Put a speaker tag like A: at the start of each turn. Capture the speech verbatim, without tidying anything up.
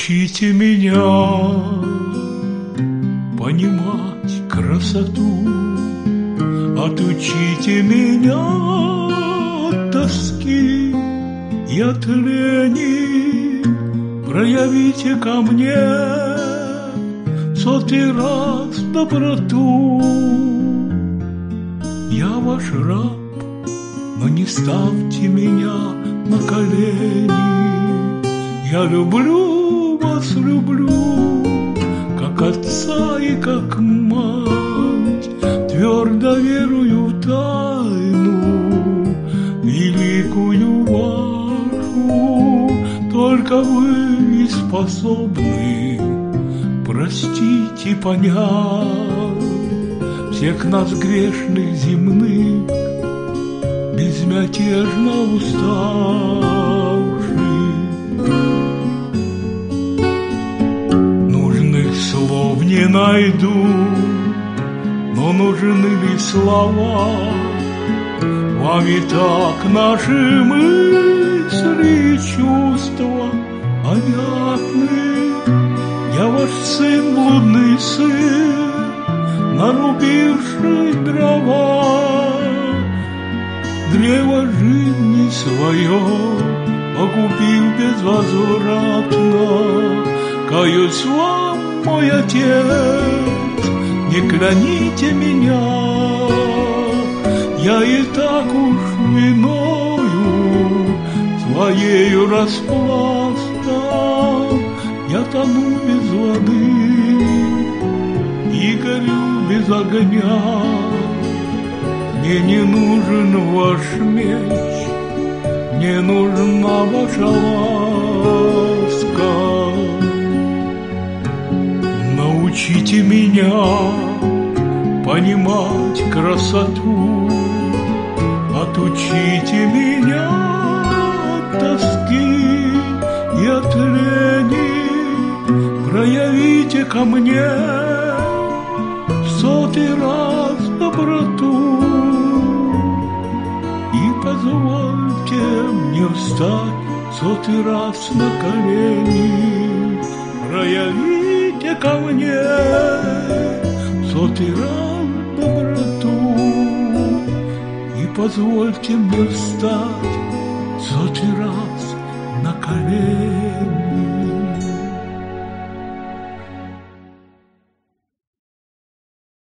A: Научите меня понимать красоту, отучите меня от тоски и от лени, проявите ко мне сотый раз доброту. Я ваш раб, но не ставьте меня на колени. Я люблю вас, люблю, как отца и как мать, твердо верую в тайну великую вашу. Только вы способны простить и понять всех нас грешных земных, безмятежно уставших. Нужных слов не найду, но нужны ли слова? Вам и так наши мысли и чувства понятны. Я ваш сын, блудный сын, нарубивший дрова, древо жизни свое погубил безвозвратно. Каюсь вам, мой отец, не кляните меня, я и так уж виною своею распластан. Я тону без воды и горю без огня. Мне не нужен ваш меч, мне нужна ваша ласка. Научите меня понимать красоту, отучите меня от тоски и от лени, проявите ко мне в сотый раз доброту и позвольте мне встать сотый раз на колени. Проявите ко мне в сотый раз доброту и позвольте мне встать сотый раз на колени.